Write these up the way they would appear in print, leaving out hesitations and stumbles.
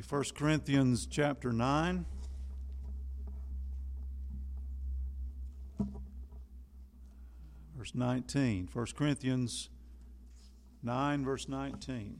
1 Corinthians chapter 9. Verse 19. 1 Corinthians 9, verse 19.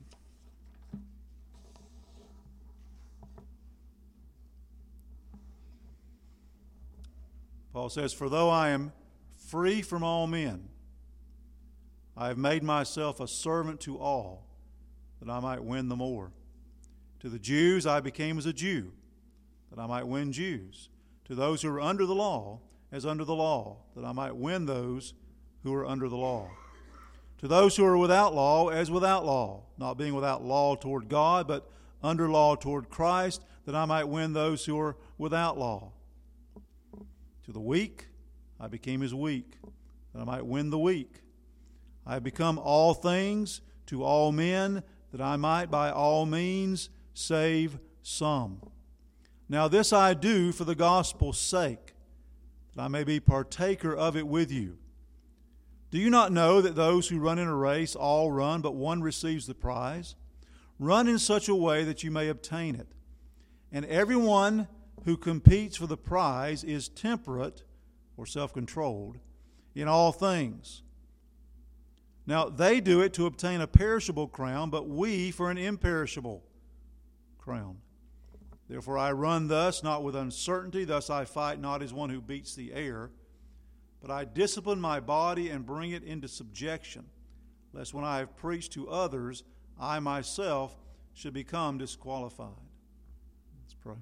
Paul says, "For though I am free from all men, I have made myself a servant to all, that I might win the more. To the Jews I became as a Jew, that I might win Jews. To those who are under the law, as under the law, that I might win those who are under the law. To those who are without law, as without law, not being without law toward God, but under law toward Christ, that I might win those who are without law. To the weak I became as weak, that I might win the weak. I have become all things to all men, that I might by all means save some. Now this I do for the gospel's sake, that I may be partaker of it with you. Do you not know that those who run in a race all run, but one receives the prize? Run in such a way that you may obtain it. And everyone who competes for the prize is temperate or self-controlled in all things. Now they do it to obtain a perishable crown, but we for an imperishable crown. Therefore I run thus, not with uncertainty, thus I fight not as one who beats the air, but I discipline my body and bring it into subjection, lest when I have preached to others, I myself should become disqualified." Let's pray.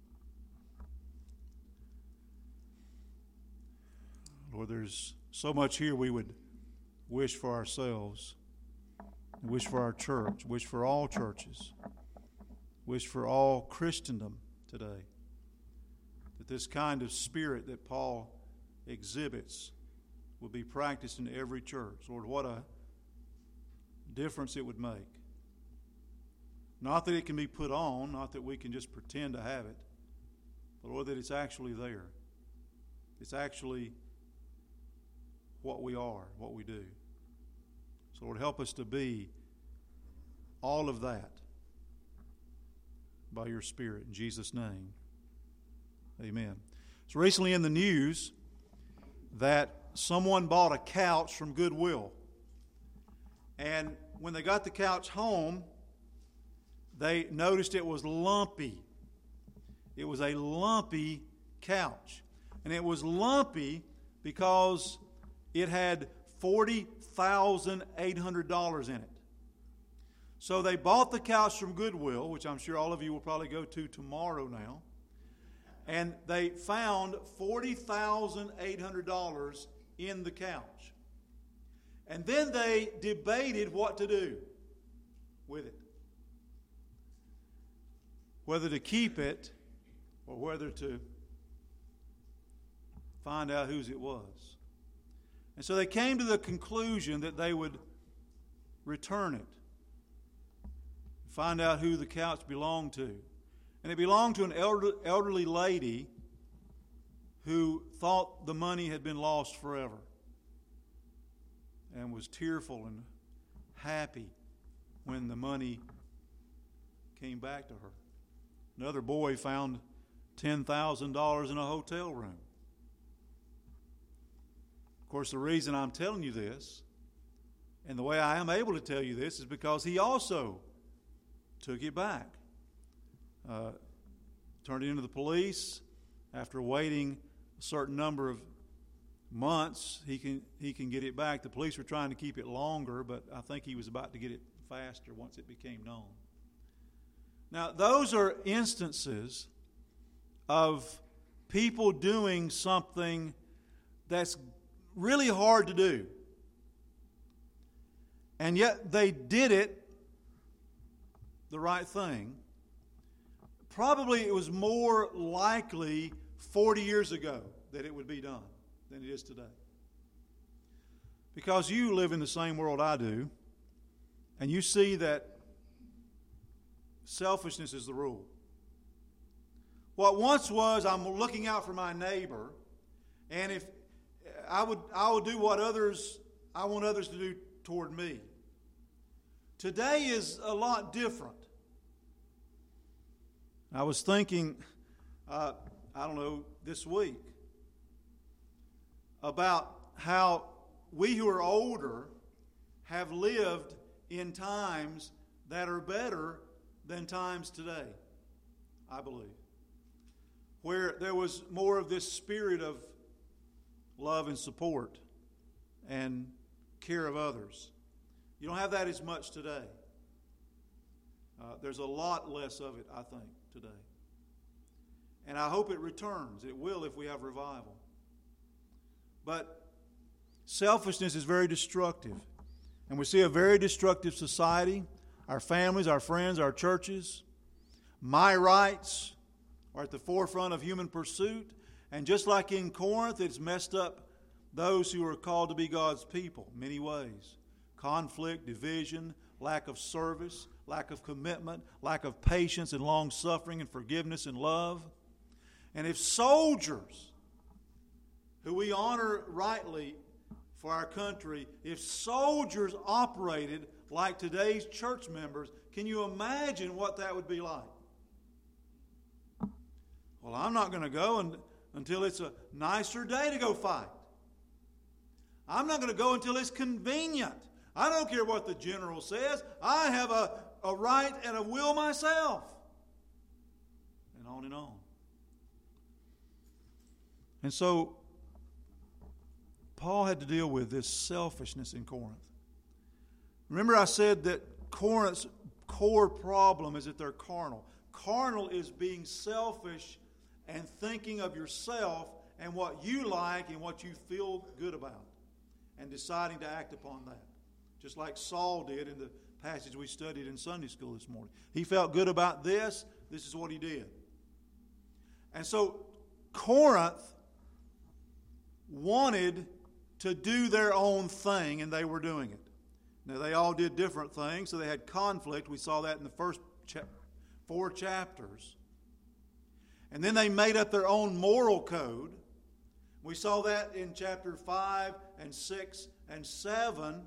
Lord, there's so much here we would wish for ourselves, wish for our church, wish for all churches, wish for all Christendom today, that this kind of spirit that Paul exhibits will be practiced in every church. Lord, what a difference it would make. Not that it can be put on, not that we can just pretend to have it, but Lord, that it's actually there. It's actually what we are, what we do. So Lord, help us to be all of that by your Spirit. In Jesus' name, amen. So recently in the news that someone bought a couch from Goodwill. And when they got the couch home, they noticed it was lumpy. It was a lumpy couch. And it was lumpy because it had $40,800 in it. So they bought the couch from Goodwill, which I'm sure all of you will probably go to tomorrow now. And they found $40,800 in the couch. And then they debated what to do with it. Whether to keep it or whether to find out whose it was. And so they came to the conclusion that they would return it. Find out who the couch belonged to. And it belonged to an elderly lady who thought the money had been lost forever and was tearful and happy when the money came back to her. Another boy found $10,000 in a hotel room. Of course, the reason I'm telling you this, and the way I am able to tell you this, is because he also took it back. Turned it into the police. After waiting a certain number of months, he can get it back. The police were trying to keep it longer, but I think he was about to get it faster once it became known. Now, those are instances of people doing something that's really hard to do. And yet they did it the right thing. Probably it was more likely 40 years ago that it would be done than it is today. Because you live in the same world I do, and you see that selfishness is the rule. What once was, I'm looking out for my neighbor, and if I would do what I want others to do toward me. Today is a lot different. I was thinking, this week about how we who are older have lived in times that are better than times today, I believe, where there was more of this spirit of love and support and care of others. You don't have that as much today. There's a lot less of it, I think, today. And I hope it returns. It will if we have revival. But selfishness is very destructive. And we see a very destructive society. Our families, our friends, our churches. My rights are at the forefront of human pursuit. And just like in Corinth, it's messed up those who are called to be God's people in many ways. Conflict, division, lack of service, lack of commitment, lack of patience and long-suffering and forgiveness and love. And if soldiers, who we honor rightly for our country, if soldiers operated like today's church members, can you imagine what that would be like? Well, I'm not going to go until it's a nicer day to go fight. I'm not going to go until it's convenient. I don't care what the general says. I have a right and a will myself. And on and on. And so, Paul had to deal with this selfishness in Corinth. Remember I said that Corinth's core problem is that they're carnal. Carnal is being selfish and thinking of yourself and what you like and what you feel good about and deciding to act upon that. Just like Saul did in the passage we studied in Sunday school this morning. He felt good about this. This is what he did. And so Corinth wanted to do their own thing, and they were doing it. Now, they all did different things, so they had conflict. We saw that in the first 4 chapters. And then they made up their own moral code. We saw that in chapter 5 and 6 and 7.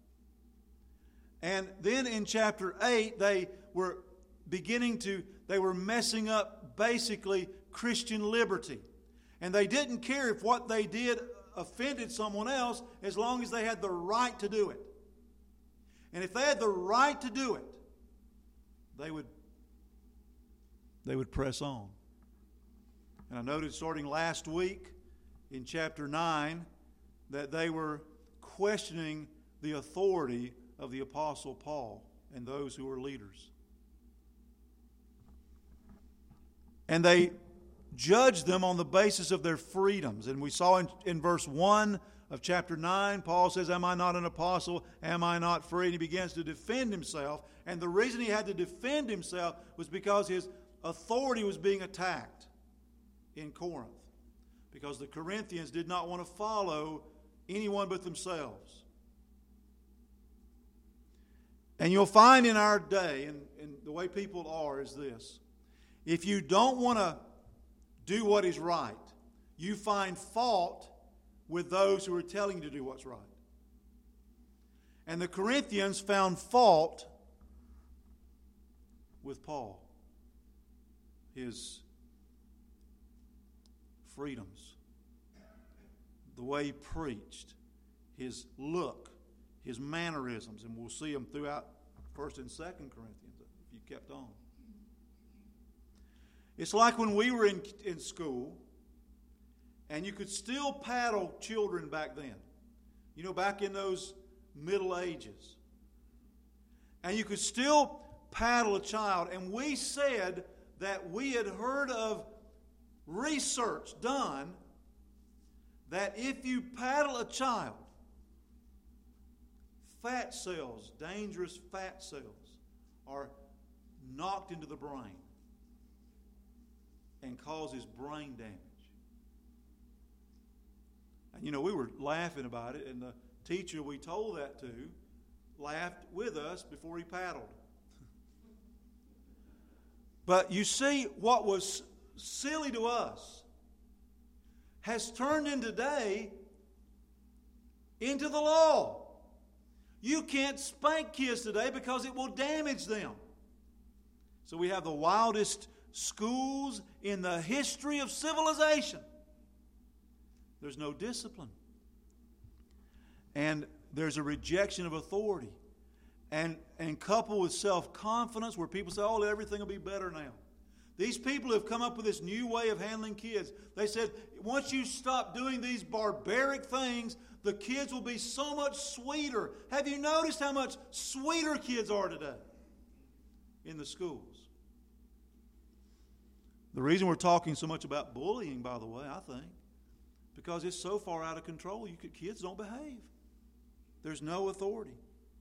And then in chapter 8, they were messing up basically Christian liberty. And they didn't care if what they did offended someone else as long as they had the right to do it. And if they had the right to do it, they would press on. And I noted starting last week in chapter 9 that they were questioning the authority of the Apostle Paul and those who were leaders. And they judged them on the basis of their freedoms. And we saw in verse 1 of chapter 9, Paul says, "Am I not an apostle? Am I not free?" And he begins to defend himself. And the reason he had to defend himself was because his authority was being attacked in Corinth. Because the Corinthians did not want to follow anyone but themselves. And you'll find in our day, and the way people are, is this. If you don't want to do what is right, you find fault with those who are telling you to do what's right. And the Corinthians found fault with Paul. His freedoms, the way he preached, his look, his mannerisms, and we'll see them throughout 1st and 2nd Corinthians if you kept on. It's like when we were in school, and you could still paddle children back then. You know, back in those Middle Ages. And you could still paddle a child, and we said that we had heard of research done that if you paddle a child, fat cells, dangerous fat cells, are knocked into the brain and causes brain damage. And you know, we were laughing about it, and the teacher we told that to laughed with us before he paddled. But you see, what was silly to us has turned in today into the law. You can't spank kids today because it will damage them. So we have the wildest schools in the history of civilization. There's no discipline. And there's a rejection of authority. And coupled with self-confidence where people say, oh, everything will be better now. These people have come up with this new way of handling kids. They said, once you stop doing these barbaric things, the kids will be so much sweeter. Have you noticed how much sweeter kids are today in the schools? The reason we're talking so much about bullying, by the way, I think, because it's so far out of control, kids don't behave. There's no authority.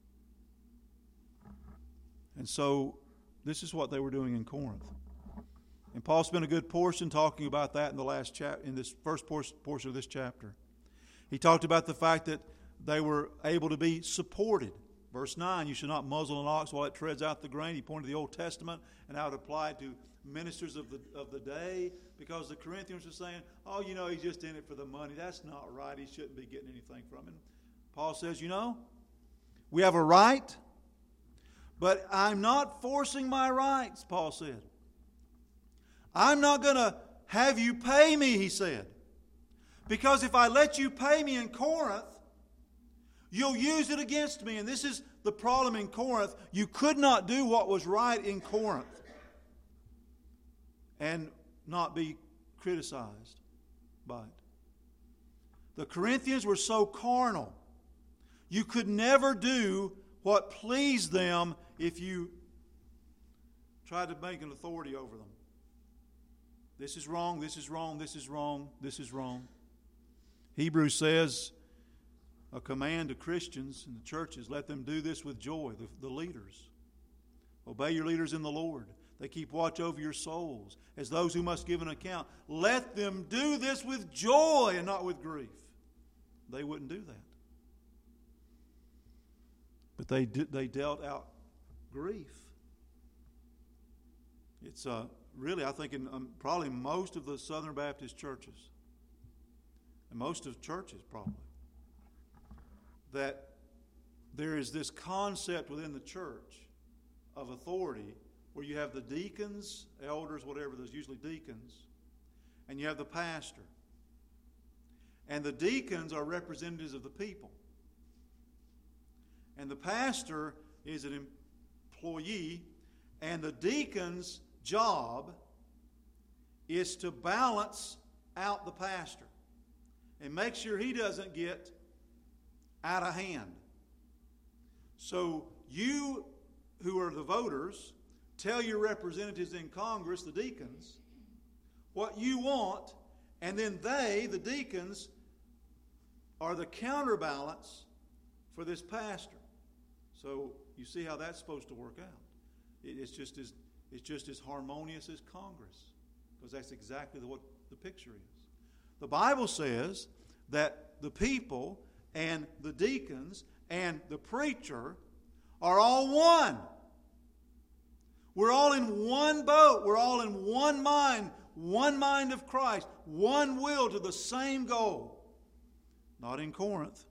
And so this is what they were doing in Corinth. And Paul spent a good portion talking about that in the last in this first portion of this chapter. He talked about the fact that they were able to be supported. Verse 9, you should not muzzle an ox while it treads out the grain. He pointed to the Old Testament and how it applied to ministers of the day, because the Corinthians were saying, oh, he's just in it for the money. That's not right. He shouldn't be getting anything from it. Paul says, we have a right, but I'm not forcing my rights, Paul said. I'm not going to have you pay me, he said. Because if I let you pay me in Corinth, you'll use it against me. And this is the problem in Corinth. You could not do what was right in Corinth and not be criticized by it. The Corinthians were so carnal. You could never do what pleased them if you tried to make an authority over them. This is wrong, this is wrong, this is wrong, this is wrong. Hebrews says, a command to Christians in the churches, let them do this with joy, the leaders. Obey your leaders in the Lord. They keep watch over your souls as those who must give an account. Let them do this with joy and not with grief. They wouldn't do that. But they dealt out grief. It's really, I think, in probably most of the Southern Baptist churches, and most of churches probably, that there is this concept within the church of authority where you have the deacons, elders, whatever, there's usually deacons, and you have the pastor. And the deacons are representatives of the people. And the pastor is an employee, and the deacon's job is to balance out the pastor and make sure he doesn't get out of hand. So you who are the voters tell your representatives in Congress, the deacons, what you want, and then they, the deacons, are the counterbalance for this pastor. So you see how that's supposed to work out. It's just as harmonious as Congress, because that's exactly what the picture is. The Bible says that the people and the deacons and the preacher are all one. We're all in one boat. We're all in one mind of Christ, one will to the same goal. Not in Corinth.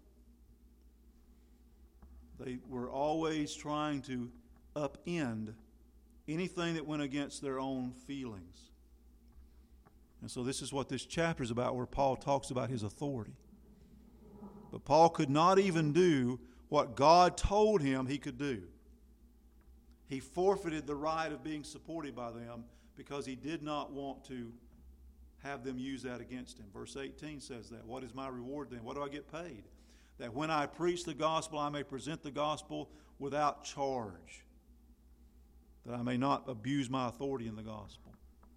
They were always trying to upend anything that went against their own feelings. And so this is what this chapter is about, where Paul talks about his authority. But Paul could not even do what God told him he could do. He forfeited the right of being supported by them because he did not want to have them use that against him. Verse 18 says that. What is my reward then? What do I get paid? That when I preach the gospel, I may present the gospel without charge, that I may not abuse my authority in the gospel,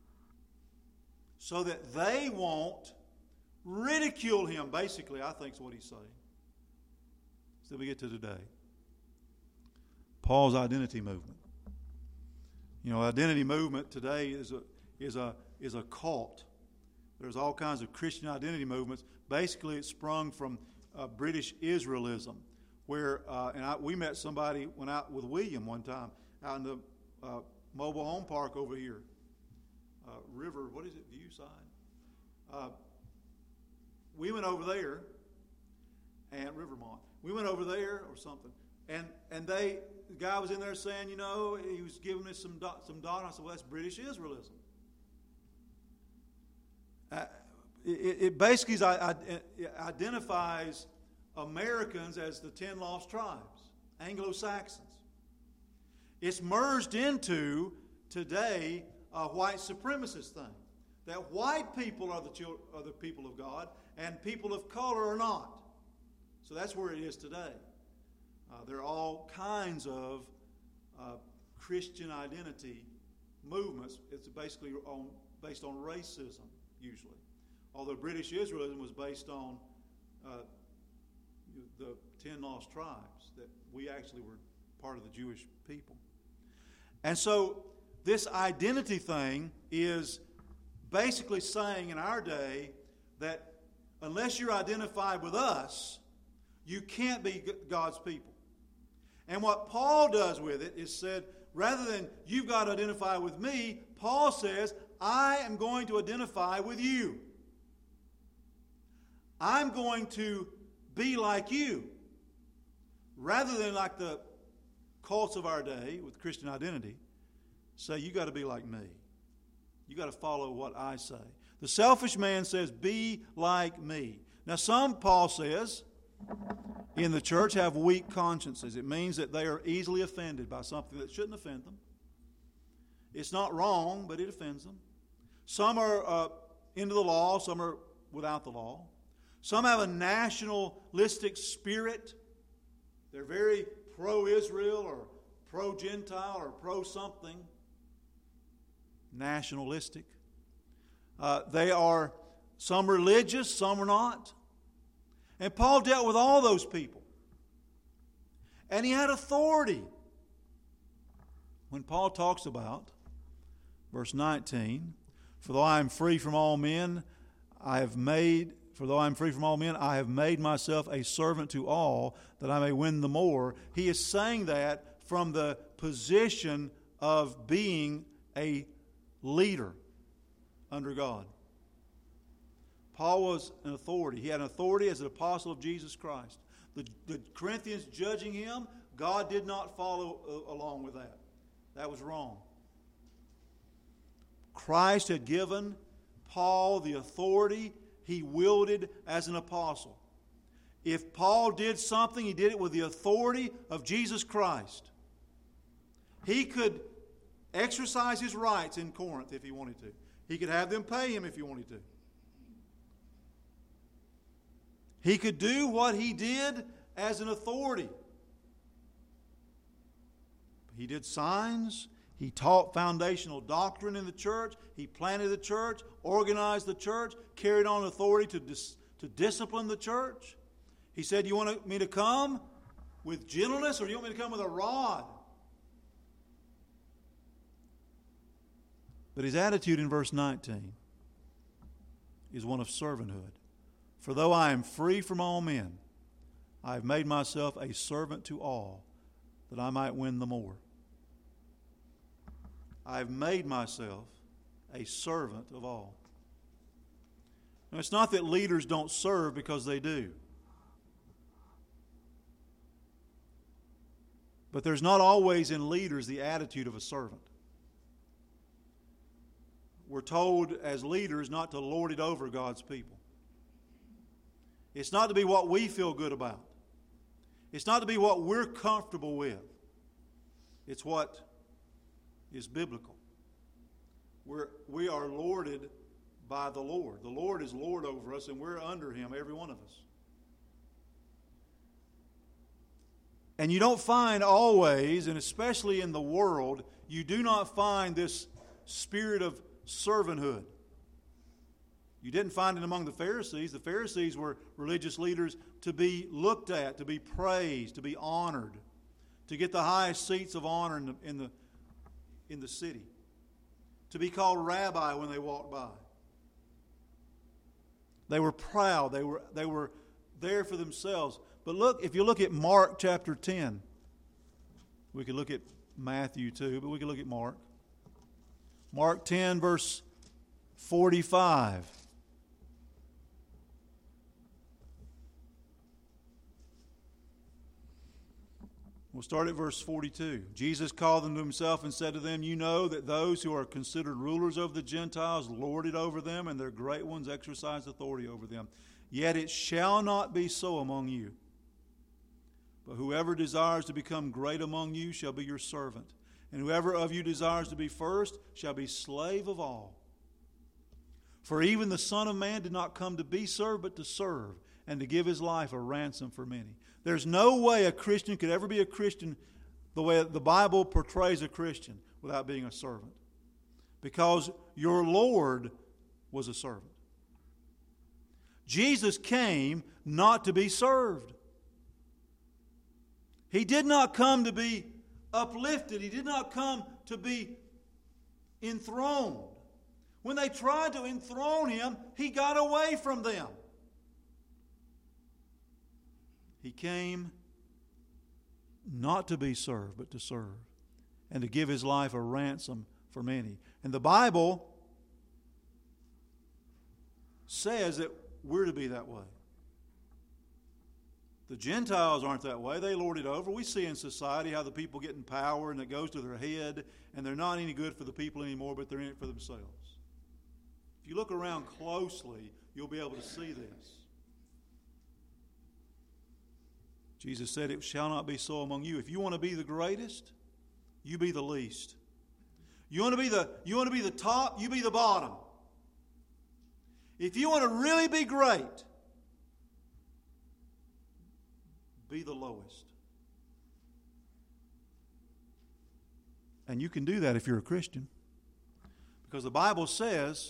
so that they won't ridicule him, basically, I think is what he's saying. So we get to today. Paul's identity movement. Identity movement today is a cult. There's all kinds of Christian identity movements. Basically, it sprung from British Israelism, where we met somebody, went out with William one time out in the mobile home park over here, River, what is it, Viewside? We went over there, and Rivermont. We went over there or something, and the guy was in there saying, he was giving me some data. I said, well, that's British Israelism. It basically identifies Americans as the 10 lost tribes, Anglo-Saxons. It's merged into, today, a white supremacist thing. That white people are the people of God, and people of color are not. So that's where it is today. There are all kinds of Christian identity movements. It's basically based on racism, usually. Although British Israelism was based on the 10 lost tribes, that we actually were part of the Jewish people. And so this identity thing is basically saying in our day that unless you're identified with us, you can't be God's people. And what Paul does with it is said, rather than you've got to identify with me, Paul says, I am going to identify with you. I'm going to be like you. Rather than like the cults of our day with Christian identity, say, you got to be like me. You got to follow what I say. The selfish man says, be like me. Now some, Paul says, in the church have weak consciences. It means that they are easily offended by something that shouldn't offend them. It's not wrong, but it offends them. Some are into the law, some are without the law. Some have a nationalistic spirit. They're very pro-Israel or pro-Gentile or pro-something. Nationalistic. They are some religious, some are not. And Paul dealt with all those people. And he had authority. When Paul talks about, verse 19, For though I am free from all men, I have made myself a servant to all, that I may win the more. He is saying that from the position of being a leader under God. Paul was an authority. He had an authority as an apostle of Jesus Christ. The Corinthians judging him, God did not follow along with that. That was wrong. Christ had given Paul the authority he wielded as an apostle. If Paul did something, he did it with the authority of Jesus Christ. He could exercise his rights in Corinth if he wanted to. He could have them pay him if he wanted to. He could do what he did as an authority. He did signs. He taught foundational doctrine in the church. He planted the church, organized the church, carried on authority to discipline the church. He said, you want me to come with gentleness, or do you want me to come with a rod? But his attitude in verse 19 is one of servanthood. For though I am free from all men, I have made myself a servant to all, that I might win the more. I have made myself a servant of all. Now, it's not that leaders don't serve, because they do. But there's not always in leaders the attitude of a servant. We're told as leaders not to lord it over God's people. It's not to be what we feel good about. It's not to be what we're comfortable with. It's what is biblical. We are lorded by the Lord. The Lord is Lord over us, and we're under Him, every one of us. And you don't find always, and especially in the world, you do not find this spirit of servanthood. You didn't find it among the Pharisees. The Pharisees were religious leaders to be looked at, to be praised, to be honored, to get the highest seats of honor in the city, to be called rabbi when they walked by. They were proud. They were there for themselves. But look, if you look at Mark chapter 10, we could look at Matthew too, but we could look at Mark. Mark 10, verse 45. We'll start at verse 42. Jesus called them to himself and said to them, "You know that those who are considered rulers over the Gentiles lord it over them, and their great ones exercise authority over them. Yet it shall not be so among you. But whoever desires to become great among you shall be your servant. And whoever of you desires to be first shall be slave of all. For even the Son of Man did not come to be served, but to serve, and to give his life a ransom for many." There's no way a Christian could ever be a Christian the way the Bible portrays a Christian without being a servant. Because your Lord was a servant. Jesus came not to be served. He did not come to be uplifted. He did not come to be enthroned. When they tried to enthrone him, he got away from them. He came not to be served, but to serve, and to give his life a ransom for many. And the Bible says that we're to be that way. The Gentiles aren't that way. They lord it over. We see in society how the people get in power and it goes to their head, and they're not any good for the people anymore, but they're in it for themselves. If you look around closely, you'll be able to see this. Jesus said, "It shall not be so among you." If you want to be the greatest, you be the least. You want to be the top, you be the bottom. If you want to really be great, be the lowest. And you can do that if you're a Christian. Because the Bible says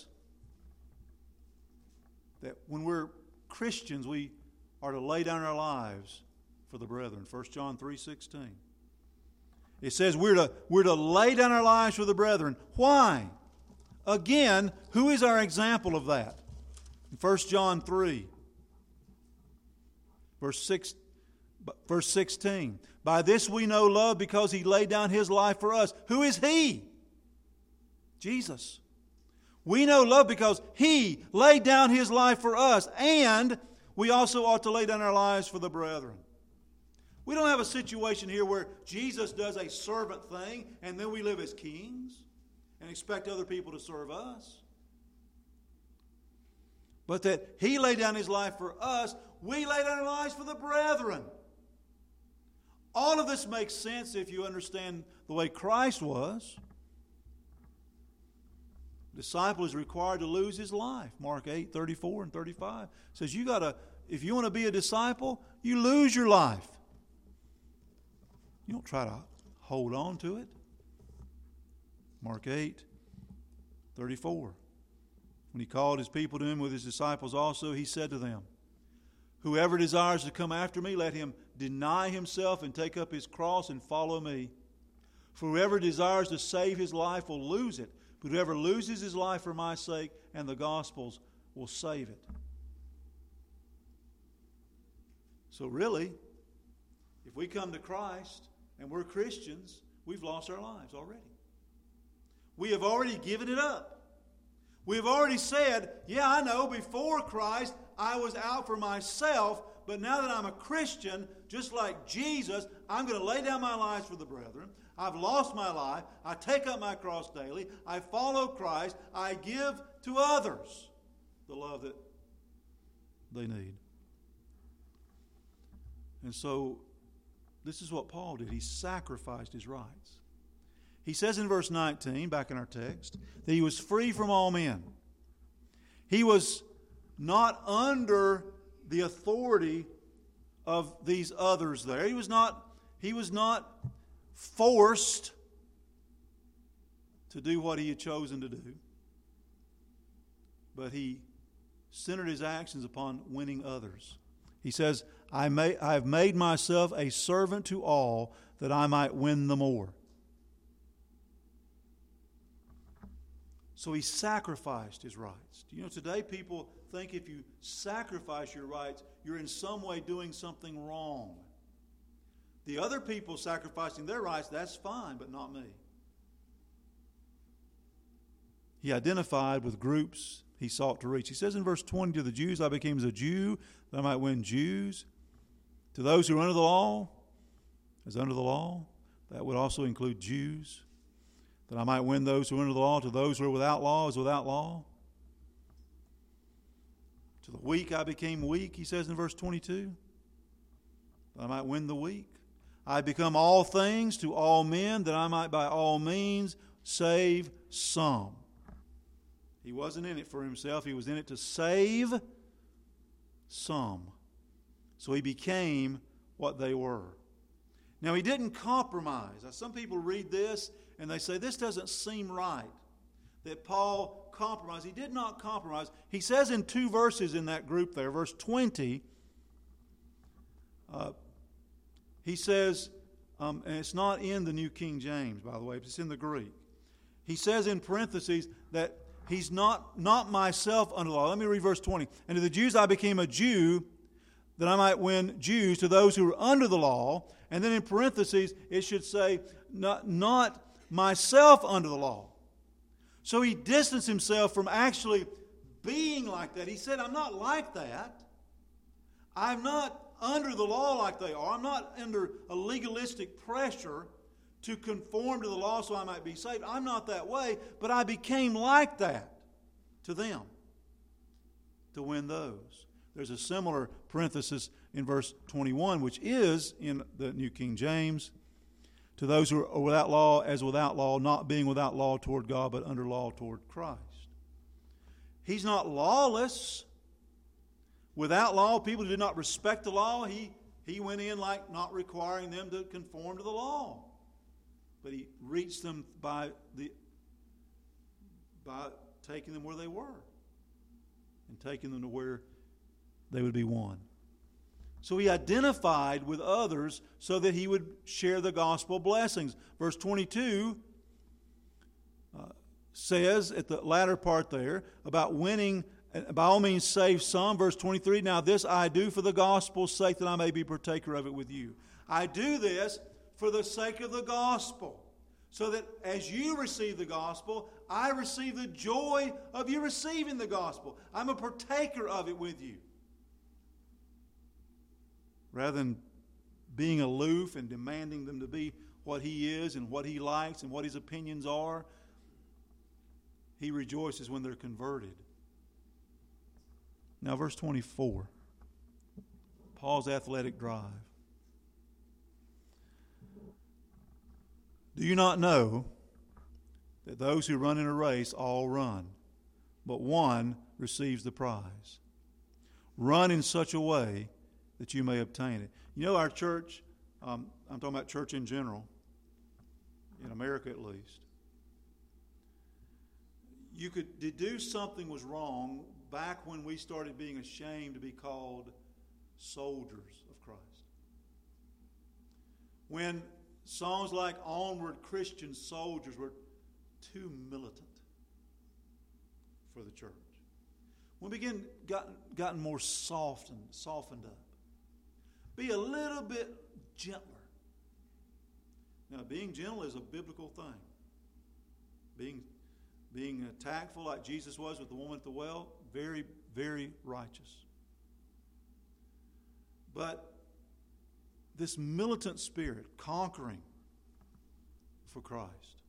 that when we're Christians, we are to lay down our lives for the brethren. 1 John 3:16. It says we're to lay down our lives for the brethren. Why? Again, who is our example of that? In 1 John 3, verse 16. "By this we know love, because he laid down his life for us." Who is he? Jesus. We know love because he laid down his life for us, and we also ought to lay down our lives for the brethren. We don't have a situation here where Jesus does a servant thing and then we live as kings and expect other people to serve us. But that he laid down his life for us, we lay down our lives for the brethren. All of this makes sense if you understand the way Christ was. The disciple is required to lose his life. Mark 8:34 and 35 says if you want to be a disciple, you lose your life. You don't try to hold on to it. Mark 8:34. When he called his people to him with his disciples also, he said to them, "Whoever desires to come after me, let him deny himself and take up his cross and follow me. For whoever desires to save his life will lose it, but whoever loses his life for my sake and the gospel's will save it." So really, if we come to Christ and we're Christians, we've lost our lives already. We have already given it up. We have already said, yeah, I know, before Christ I was out for myself, but now that I'm a Christian, just like Jesus, I'm going to lay down my lives for the brethren. I've lost my life. I take up my cross daily. I follow Christ. I give to others the love that they need. And so, this is what Paul did. He sacrificed his rights. He says in verse 19, back in our text, that he was free from all men. He was not under the authority of these others there. He was not forced to do what he had chosen to do. But he centered his actions upon winning others. He says, I have made myself a servant to all that I might win the more. So he sacrificed his rights. Do you know, today people think if you sacrifice your rights, you're in some way doing something wrong. The other people sacrificing their rights, that's fine, but not me. He identified with groups he sought to reach. He says in verse 20, to the Jews, I became as a Jew that I might win Jews. To those who are under the law, as under the law. That would also include Jews. That I might win those who are under the law. To those who are without law as without law. To the weak I became weak, he says in verse 22. That I might win the weak. I become all things to all men, that I might by all means save some. He wasn't in it for himself. He was in it to save some. So he became what they were. Now, he didn't compromise. Now, some people read this and they say, this doesn't seem right, that Paul compromised. He did not compromise. He says in 2 verses in that group there, verse 20, he says, and it's not in the New King James, by the way, but it's in the Greek. He says in parentheses that he's not myself under the law. Let me read verse 20. And to the Jews I became a Jew, that I might win Jews. To those who are under the law. And then in parentheses, it should say, not myself under the law. So he distanced himself from actually being like that. He said, I'm not like that. I'm not under the law like they are. I'm not under a legalistic pressure to conform to the law so I might be saved. I'm not that way, but I became like that to them to win those. There's a similar parenthesis in verse 21, which is in the New King James. To those who are without law as without law, not being without law toward God, but under law toward Christ. He's not lawless. Without law, people who did not respect the law, he went in like not requiring them to conform to the law. But he reached them by taking them where they were and taking them to where they would be one. So he identified with others so that he would share the gospel blessings. Verse 22 says at the latter part there about winning, by all means save some. Verse 23, now this I do for the gospel's sake, that I may be partaker of it with you. I do this for the sake of the gospel, so that as you receive the gospel, I receive the joy of you receiving the gospel. I'm a partaker of it with you. Rather than being aloof and demanding them to be what he is and what he likes and what his opinions are, he rejoices when they're converted. Now, verse 24. Paul's athletic drive. Do you not know that those who run in a race all run, but one receives the prize? Run in such a way that you may obtain it. You know, our church, I'm talking about church in general, in America at least, you could deduce something was wrong back when we started being ashamed to be called soldiers of Christ. When songs like Onward Christian Soldiers were too militant for the church. When we gotten more softened up. Be a little bit gentler. Now, being gentle is a biblical thing. Being tactful like Jesus was with the woman at the well, very, very righteous. But this militant spirit, conquering for Christ,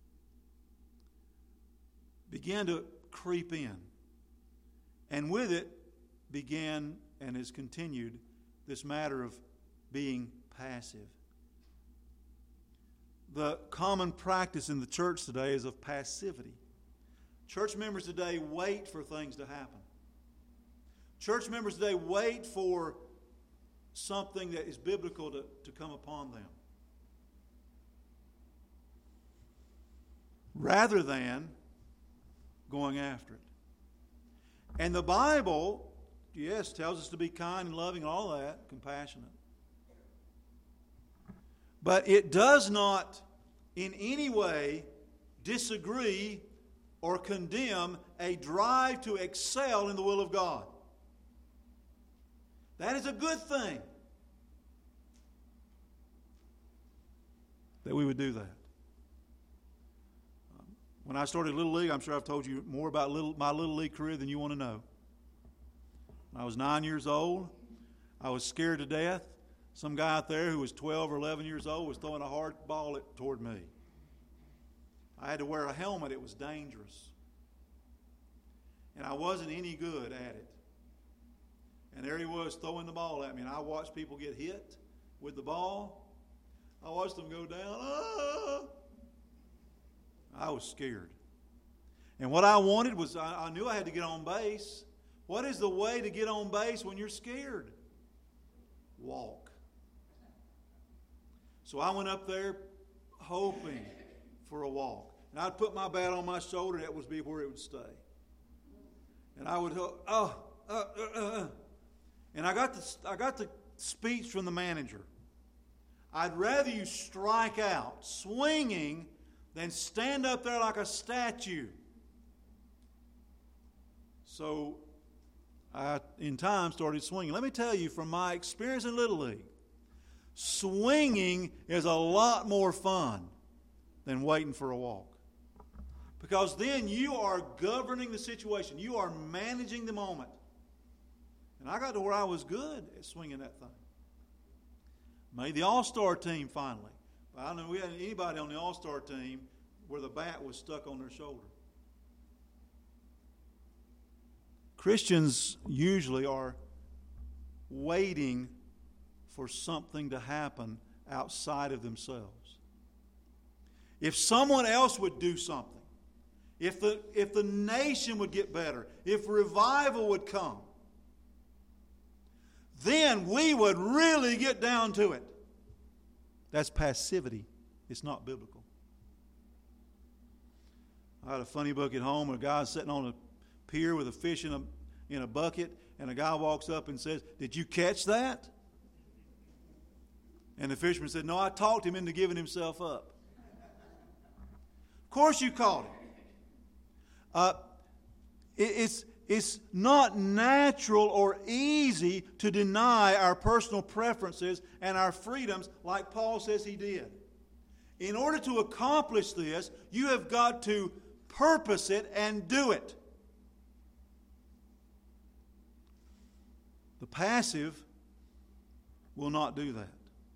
began to creep in. And with it began and has continued this matter of being passive. The common practice in the church today is of passivity. Church members today wait for things to happen. Church members today wait for something that is biblical to come upon them, rather than going after it. And the Bible, yes, tells us to be kind and loving and all that, compassionate. But it does not in any way disagree or condemn a drive to excel in the will of God. That is a good thing that we would do that. When I started Little League, I'm sure I've told you more about my Little League career than you want to know. When I was 9 years old, I was scared to death. Some guy out there who was 12 or 11 years old was throwing a hard ball toward me. I had to wear a helmet. It was dangerous. And I wasn't any good at it. And there he was throwing the ball at me. And I watched people get hit with the ball. I watched them go down. Ah! I was scared. And what I wanted was, I knew I had to get on base. What is the way to get on base when you're scared? Walk. So I went up there hoping for a walk. And I'd put my bat on my shoulder, that would be where it would stay. And I would, and I got the speech from the manager. I'd rather you strike out swinging than stand up there like a statue. So I, in time, started swinging. Let me tell you, from my experience in Little League, swinging is a lot more fun than waiting for a walk. Because then you are governing the situation. You are managing the moment. And I got to where I was good at swinging that thing. Made the All-Star team finally. But I don't know if we had anybody on the All-Star team where the bat was stuck on their shoulder. Christians usually are waiting for something to happen outside of themselves. If someone else would do something, if the nation would get better, if revival would come, then we would really get down to it. That's passivity. It's not biblical. I had a funny book at home where a guy's sitting on a pier with a fish in a bucket, and a guy walks up and says, "Did you catch that?" And the fisherman said, "No, I talked him into giving himself up." Of course you caught him. It's not natural or easy to deny our personal preferences and our freedoms like Paul says he did. In order to accomplish this, you have got to purpose it and do it. The passive will not do that.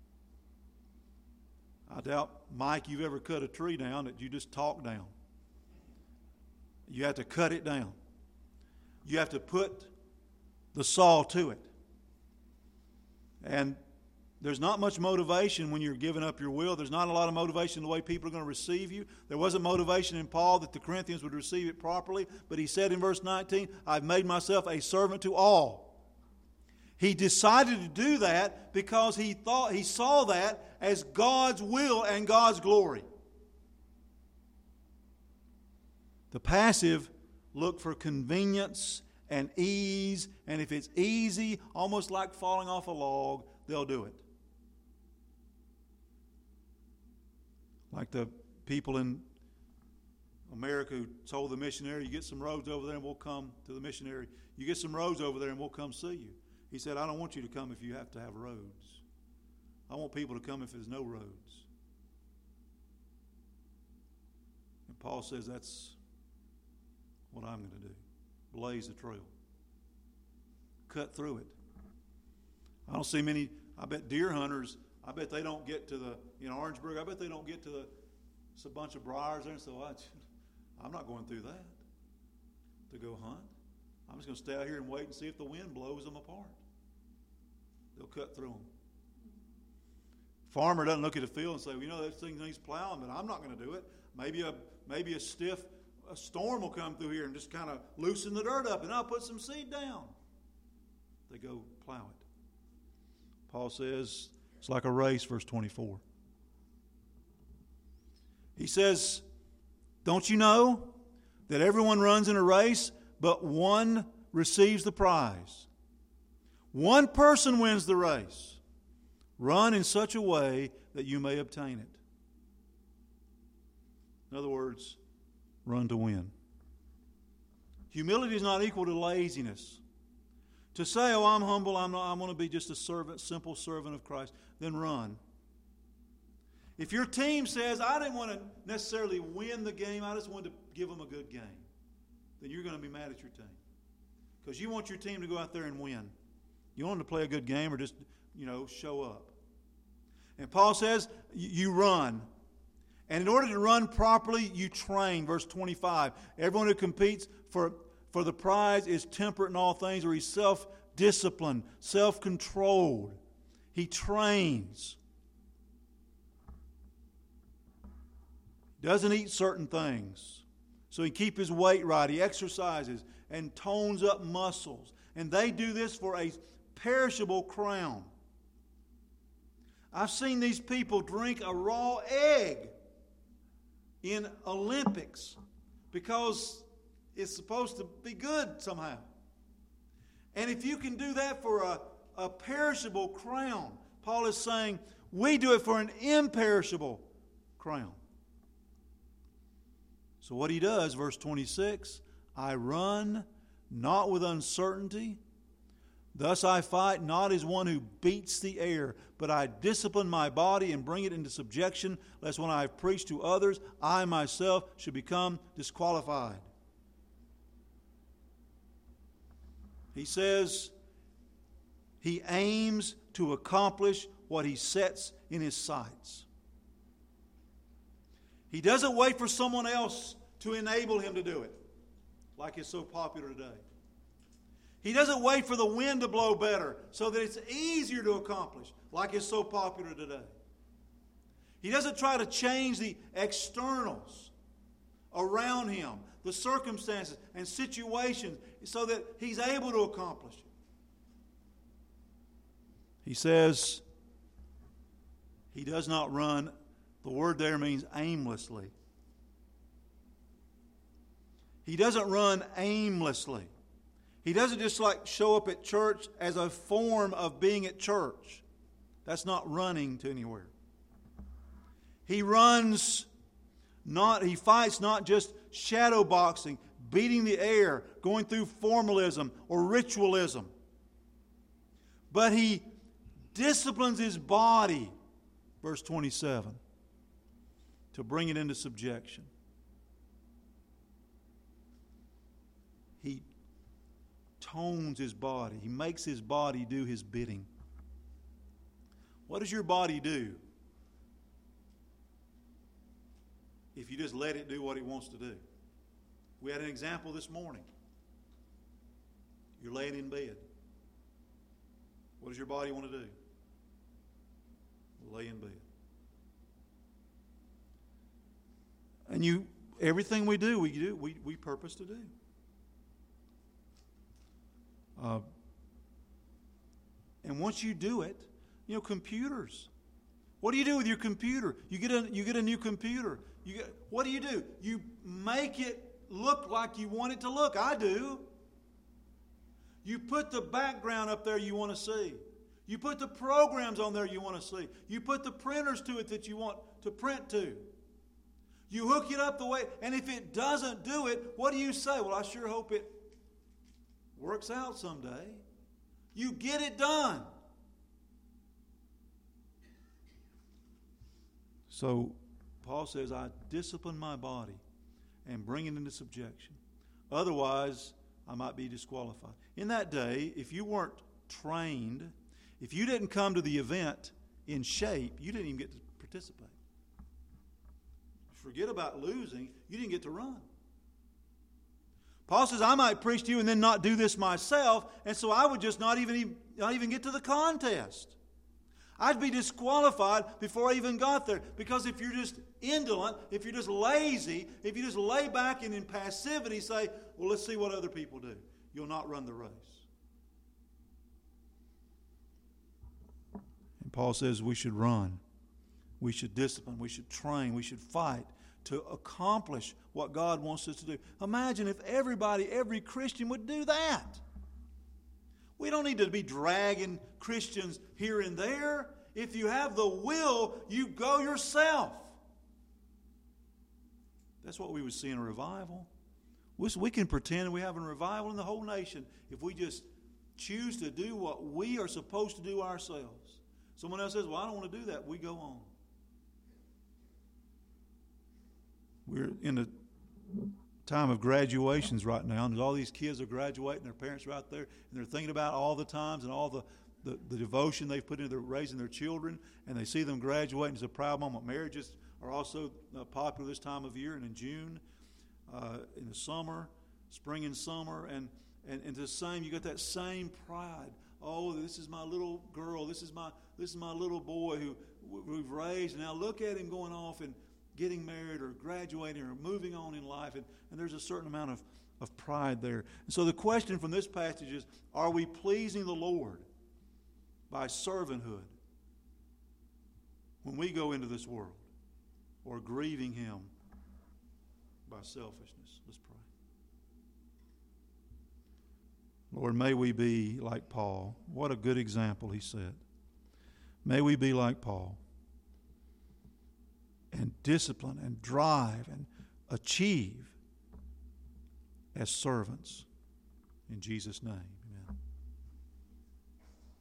I doubt, Mike, you've ever cut a tree down that you just talk down. You have to cut it down. You have to put the saw to it. And there's not much motivation when you're giving up your will. There's not a lot of motivation in the way people are going to receive you. There wasn't motivation in Paul that the Corinthians would receive it properly. But he said in verse 19, "I've made myself a servant to all." He decided to do that because he saw that as God's will and God's glory. The passive look for convenience and ease, and if it's easy, almost like falling off a log, they'll do it. Like the people in America who told the missionary, "You get some roads over there and we'll come to the missionary. You get some roads over there and we'll come see you." He said, "I don't want you to come if you have to have roads. I want people to come if there's no roads." And Paul says that's what I'm going to do. Blaze the trail. Cut through it. I don't see many, I bet deer hunters, I bet they don't get to in Orangeburg, I bet they don't get to it's a bunch of briars there, and so I'm not going through that to go hunt. I'm just going to stay out here and wait and see if the wind blows them apart. They'll cut through them. Farmer doesn't look at the field and say, "Well, that thing needs plowing, but I'm not going to do it. Maybe a storm will come through here and just kind of loosen the dirt up, and I'll put some seed down." They go plow it. Paul says it's like a race, verse 24. He says, "Don't you know that everyone runs in a race, but one receives the prize? One person wins the race. Run in such a way that you may obtain it." In other words, run to win. Humility is not equal to laziness. To say, "Oh, I'm humble, I want to be just a servant, simple servant of Christ," then run. If your team says, "I didn't want to necessarily win the game, I just wanted to give them a good game," then you're going to be mad at your team. Because you want your team to go out there and win. You want them to play a good game or just, show up. And Paul says, you run. And in order to run properly, you train. Verse 25. Everyone who competes for the prize is temperate in all things, or he's self-disciplined, self-controlled. He trains. Doesn't eat certain things. So he keep his weight right. He exercises and tones up muscles. And they do this for a perishable crown. I've seen these people drink a raw egg in Olympics because it's supposed to be good somehow. And if you can do that for a perishable crown, Paul is saying we do it for an imperishable crown. So what he does, verse 26, I run not with uncertainty. Thus I fight not as one who beats the air, but I discipline my body and bring it into subjection, lest when I have preached to others, I myself should become disqualified. He says he aims to accomplish what he sets in his sights. He doesn't wait for someone else to enable him to do it, like it's so popular today. He doesn't wait for the wind to blow better so that it's easier to accomplish, like it's so popular today. He doesn't try to change the externals around him, the circumstances and situations, so that he's able to accomplish it. He says he does not run. The word there means aimlessly. He doesn't run aimlessly. He doesn't just like show up at church as a form of being at church. That's not running to anywhere. He runs not, he fights not just shadow boxing, beating the air, going through formalism or ritualism. But he disciplines his body, verse 27, to bring it into subjection. He tones his body. He makes his body do his bidding. What does your body do if you just let it do what it wants to do? We had an example this morning. You're laying in bed. What does your body want to do? Lay in bed. And everything we do, we purpose to do. And once you do it, computers. What do you do with your computer? You get a new computer. What do? You make it look like you want it to look. I do. You put the background up there you want to see. You put the programs on there you want to see. You put the printers to it that you want to print to. You hook it up the way, and if it doesn't do it, what do you say? Well, I sure hope it works out someday. You get it done. So Paul says, I discipline my body and bring it into subjection. Otherwise, I might be disqualified. In that day, if you weren't trained, if you didn't come to the event in shape, you didn't even get to participate. Forget about losing. You didn't get to run. Paul says, I might preach to you and then not do this myself, and so I would just not even get to the contest. I'd be disqualified before I even got there. Because if you're just indolent, if you're just lazy, if you just lay back and in passivity say, well, let's see what other people do, you'll not run the race. And Paul says we should run. We should discipline. We should train. We should fight to accomplish what God wants us to do. Imagine if every Christian would do that. We don't need to be dragging Christians here and there. If you have the will, you go yourself. That's what we would see in a revival. We can pretend we have a revival in the whole nation if we just choose to do what we are supposed to do ourselves. Someone else says, well, I don't want to do that. We go on. We're in a time of graduations right now, and all these kids are graduating. Their parents are out there, and they're thinking about all the times and all the the devotion they've put into raising their children, and they see them graduating. It's a proud moment. Marriages are also popular this time of year, and in June, in the summer, spring and summer, and the same. You got that same pride. Oh, this is my little girl. This is my little boy who we've raised. And now look at him going off and getting married or graduating or moving on in life. And there's a certain amount of pride there. And so the question from this passage is, are we pleasing the Lord by servanthood when we go into this world, or grieving Him by selfishness? Let's pray. Lord, may we be like Paul. What a good example he set. May we be like Paul and discipline and drive and achieve as servants. In Jesus' name.